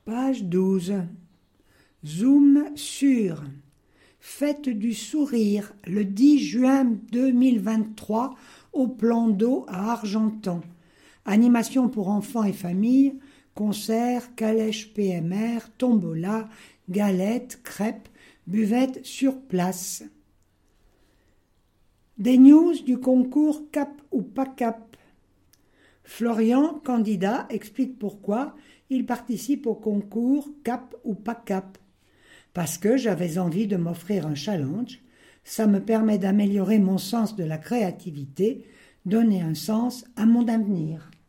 Page 12. Zoom sur. Fête du sourire le 10 juin 2023 au Plan d'eau à Argentan. Animation pour enfants et familles, concerts, calèches PMR, tombola, galettes, crêpes, buvettes sur place. Des news du concours Cap ou pas Cap. Florian, candidat, explique pourquoi il participe au concours Cap ou pas Cap. Parce que j'avais envie de m'offrir un challenge, ça me permet d'améliorer mon sens de la créativité, donner un sens à mon avenir.